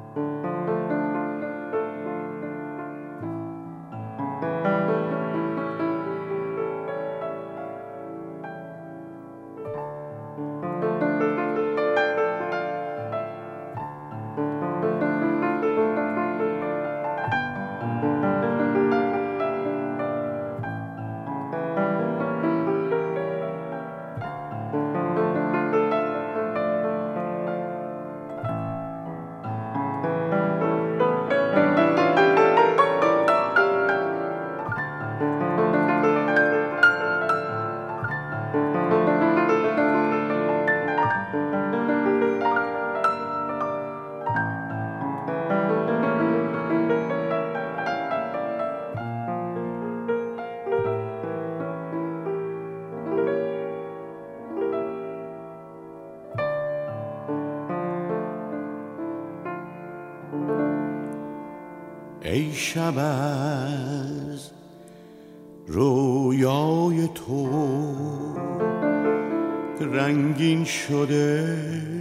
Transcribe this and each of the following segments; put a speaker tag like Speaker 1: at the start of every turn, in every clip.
Speaker 1: ای شب از رویای تو رنگین شده،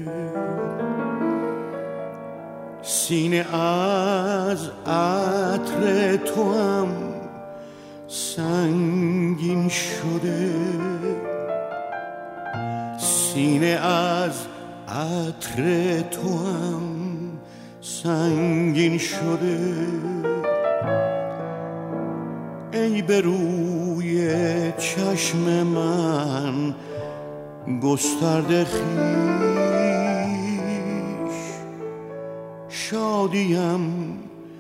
Speaker 1: سینه از عطر تو هم سنگین شده، سینه از عطر تو هم سنگین شده. ای به روی چشم من گسترده خویش، شادیم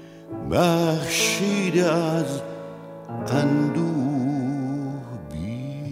Speaker 1: بخشیده از اندوه بیش.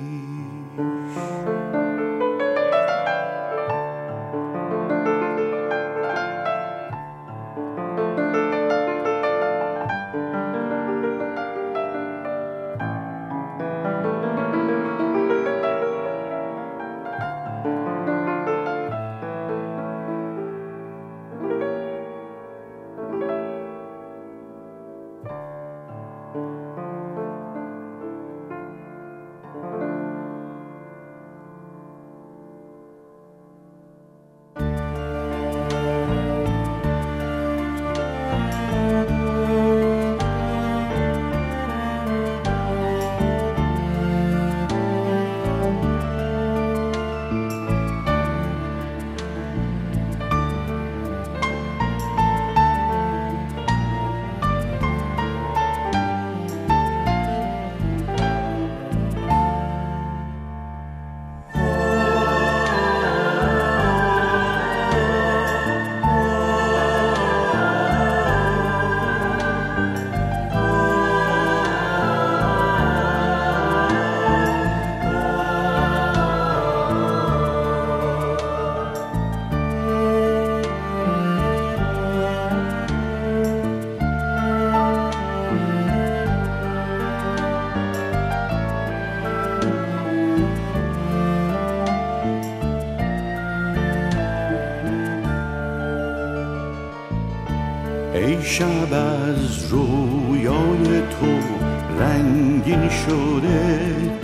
Speaker 1: ای شب از رویای تو رنگین شده،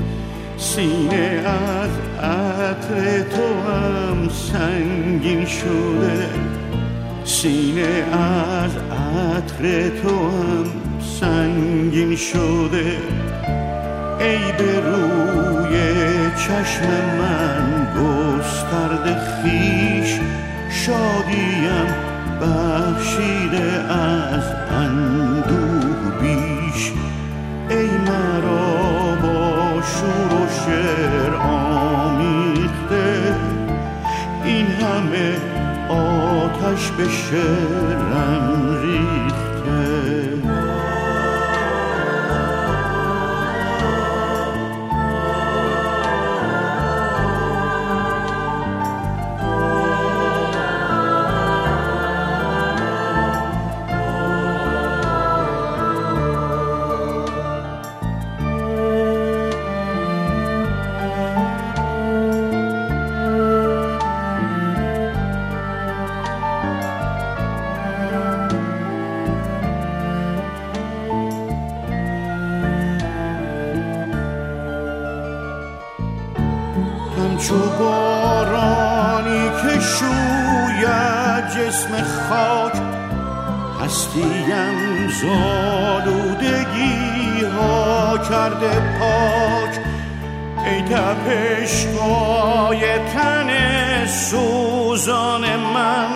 Speaker 1: سینه از عطر تو هم سنگین شده، سینه از عطر تو هم سنگین شده. ای به روی چشم من گسترده خویش، شادیم بخشیده از اندوه بیش. ای مرا با شور و شعر آمیخته، این همه آتش به شعرم ریخته. همچو بارانی که شوید جسم خاک، هستیم زالودگی ها کرده پاک. ای تپش‌های تن سوزان من،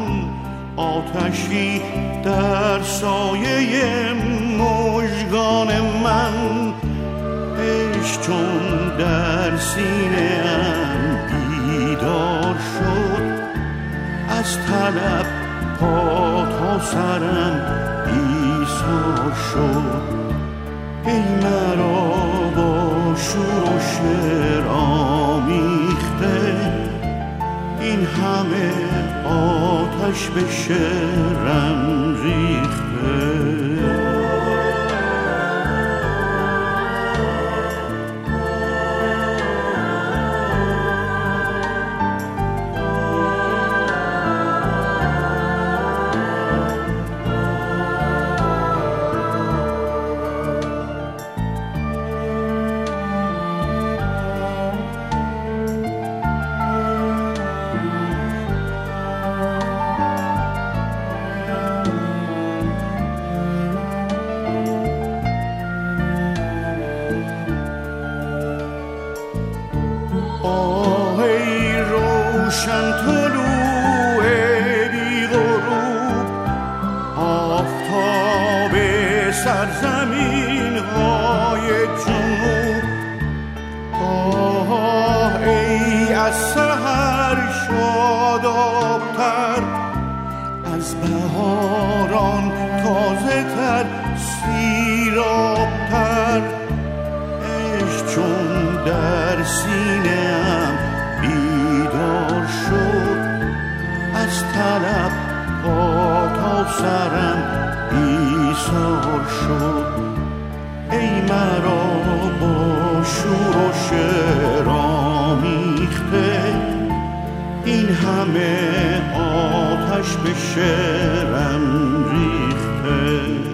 Speaker 1: آتشی در سایه مژگان من. عشق چون در سینه‌ام بیدار شد، از طلب پا تا سرم ایثار شد. ای مرا با شور و شعر آمیخته، این همه آتش به شعرم ریخته. روشن طلوع بی غروب، آفتاب سرزمین های جنوب. ای از سحر شادابتر، از بهاران تازه تر سیرابتر. عشق چون در سینه‌ام بیدار شد، از طلب پا تا سرم ایثار شد. ای مرا با شور و شعر آمیخته، این همه آتش به شعرم ریخته.